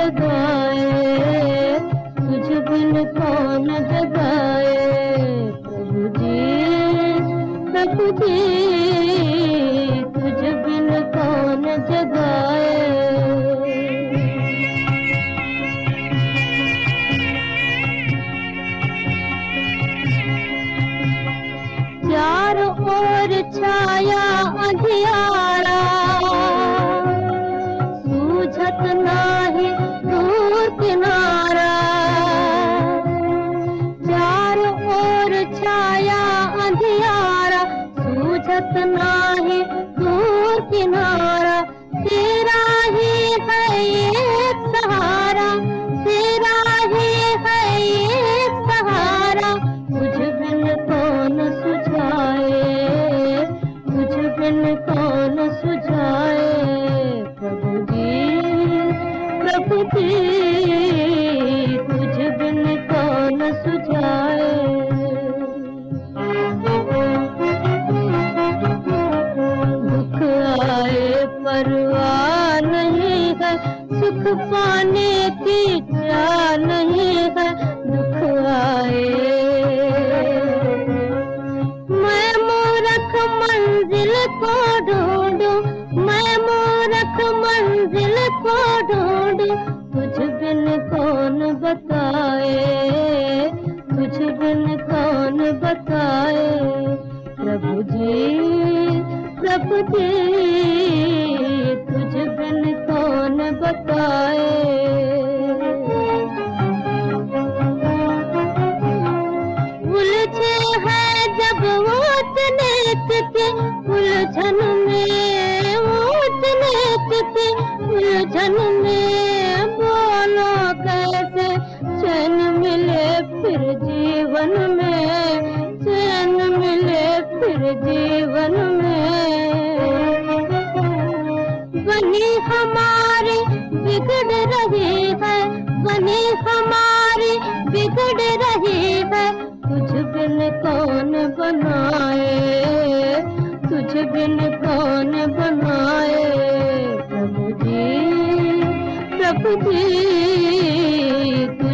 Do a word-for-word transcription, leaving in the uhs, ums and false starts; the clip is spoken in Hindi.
जगाए, तुझ बिन कौन जगाए। प्रभु जी प्रभु जी तुझ बिन कौन जगाए। चारों ओर छाया अंधियारा, सूझत नाही दूर किनारा। चारों ओर छाया अंधियारा, सूझत नाही दूर किनारा। तेरा ही है एक सहारा, तेरा ही है एक सहारा। तुझ बिन कौन सुझाए, तुझ बिन कौन सुझाए। प्रभु जी प्रभु जी तुझ बिन कौन सुझाए। दुख आए परवाह नहीं है, सुख पाने की चाह नहीं है। दुख आए मैं मूर्ख मंजिल को ढूंढूं, मैं मूर्ख मंजिल को ढूंढूं। तुझ बिन कौन बताए, तुझ बिन कौन बताए। प्रभु जी प्रभु जी तुझ बिन कौन बताए। उलझे हैं जब ऊंच नीच के उलझन में, ऊंच नीच के उलझन में। बोलो कैसे चैन मिले फिर जीवन में, चैन मिले फिर जीवन में। बनी हमारी बिगड़ रही है, बनी हमारी बिगड़ रही है। तुझ बिन कौन बनाए, तुझ बिन कौन बनाए। प्रभु जी प्रभु जी